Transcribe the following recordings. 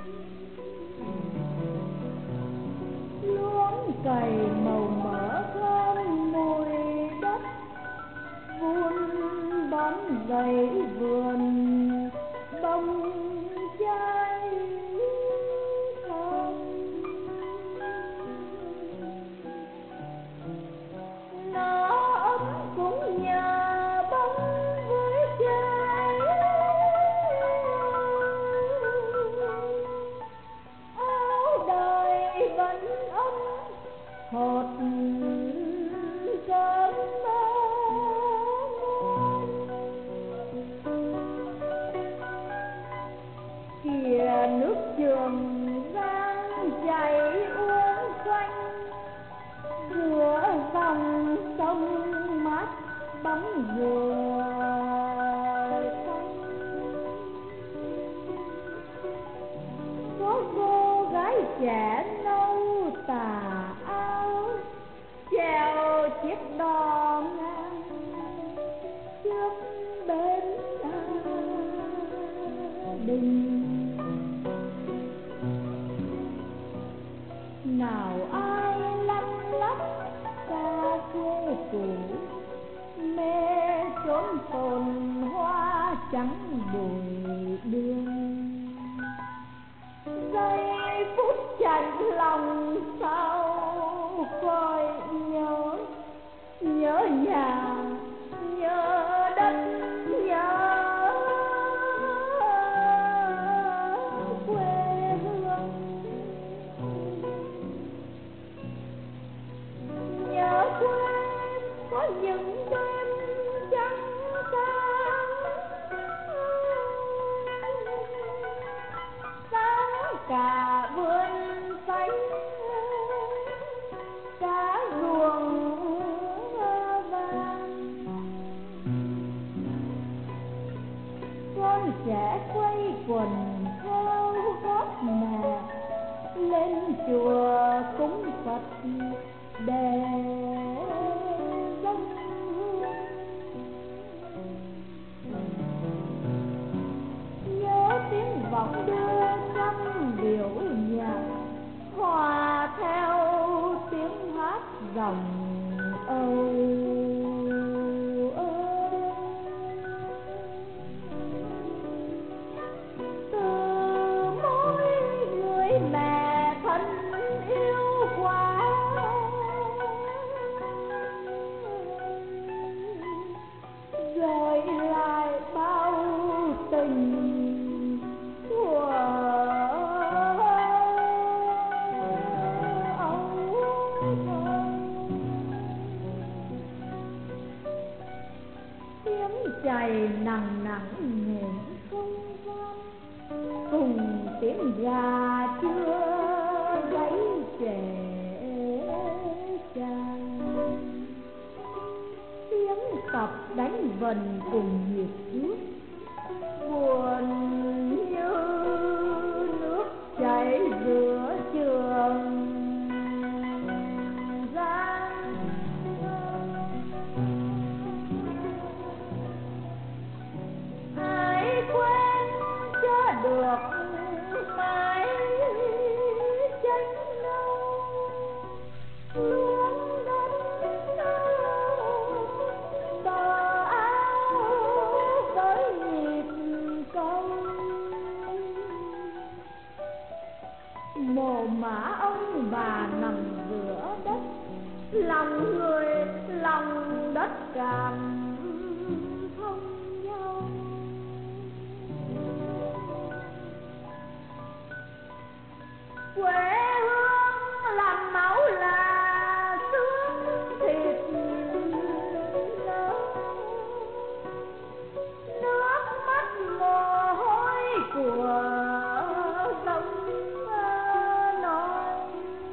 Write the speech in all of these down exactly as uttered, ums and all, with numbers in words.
luống cày màu mỡ thơm mùi đất, vun bón dày vườn bông trái thơm. Nó ấm cũng nhờ bóng với trái, áo đời vẫn ấm hột cơm kìa nước Trường Giang chảy uốn quanh, giữa dòng sông mát bóng dừa xanh. Có cô gái trẻ nâu tà áo, chèo chiếc đò ngang trước bến đình. Nào ai lăn lóc xa quê cũ, mê chốn phồn hoa trắng bụi đường. Giây phút chạnh lòng sao coi nhớ, nhớ nhà, nhớ đất, nhớ quê hương. Nhớ quê có những đêm trắng sáng, sáng cả vườn xanh, cả ruộng vàng. Con trẻ quay quần theo gót mẹ, lên chùa cúng Phật để dâng hương. Nhớ tiếng vọng đưa trăm điệu nhạc, hòa theo tiếng hát dòng âu ơi. Từ môi người mẹ thân yêu quá, rồi lại bao tình của âu thơ. Tiếng chày nặng nặng nền không vang, cùng tiếng gà chưa gáy trẻ tràn. Tiếng cọc đánh vần cùng nhịp nước, buồn như nước chảy giữa Trường Giang. Ai quên cho được mái tranh nâu, luống đất bờ áo với nhịp câu. Mồ mả ông bà nằm giữa đất, lòng người lòng đất cảm thông nhau. Quê hương làm máu là xương thịt nở, nước mắt mồ hôi của dòng nói.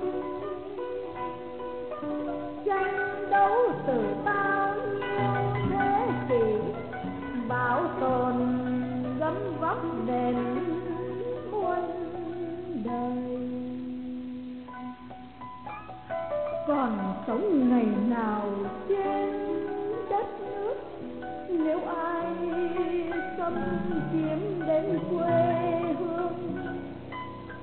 Tranh đấu từ bao nhiêu thế kỷ, bảo tồn gấm vóc đền muôn đời. Còn sống ngày nào trên đất nước, nếu ai xâm chiếm đến quê hương,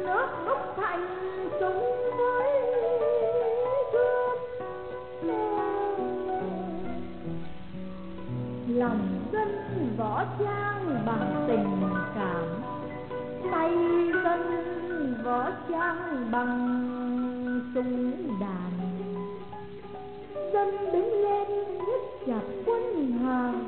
nước đúc thành súng với cướp. Lòng dân võ trang bằng tình cảm, tay dân võ trang bằng súng đạn. Dân đứng lên nhất chặt quân Hà